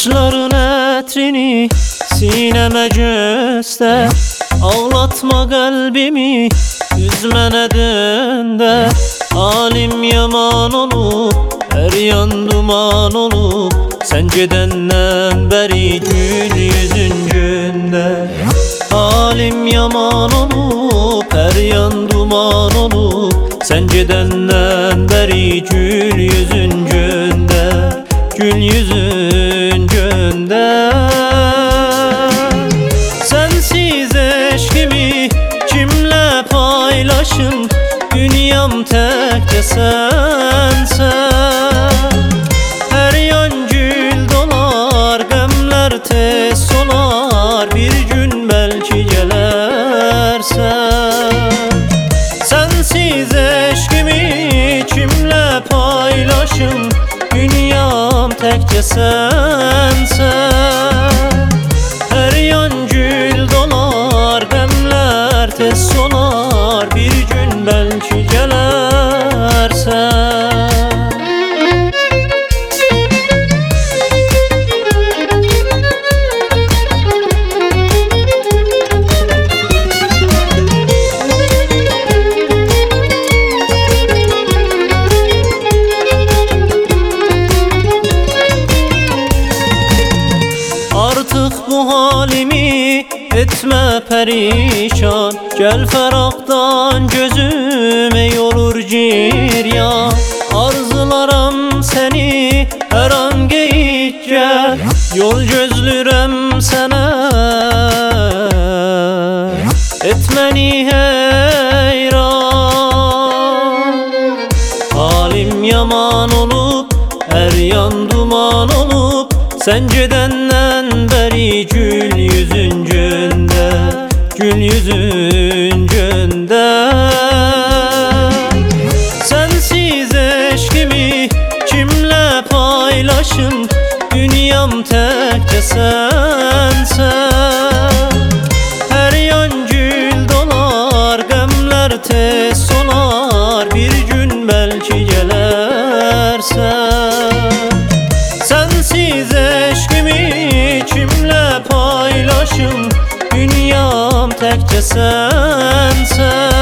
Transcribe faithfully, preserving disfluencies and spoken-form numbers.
Saçların etrini sineme göster, ağlatma kalbimi, üzme neden de. Halim yaman olup, her yan duman olup, sen gidenden beri gül yüzün günde. Halim yaman olup, her yan duman olup, sen gidenden beri gül yüzün günde, gül yüzün günde. Sensiz eşkimi kimle paylaşım, dünyam tekçe sensen. Her yan gül dolar, gamlar tez solar, bir gün belki gelersen. Sensiz eşkimi kimle paylaşım, dünyam tekçe sensen. Her yan gül dolar, gamlar tez solar, bir gün belki gelersen. Artık bu halimi etme perişan, gel feraktan gözüme yolur ciryan. Arzularım seni her an geyik gel, yol gözlürem sana, etmeni heyran. Halim yaman olup, her yan duman olup, sen gidenden beri gül yüzün günde, gül yüzün günde. Sensiz eşkimi kimle paylaşım, dünyam tekçe sensen. Her yan gül dolar, gamlar tez solar, bir gün belki gelersen. Sensiz eşkimi kimle paylaşım, dünyam tekçe sensen.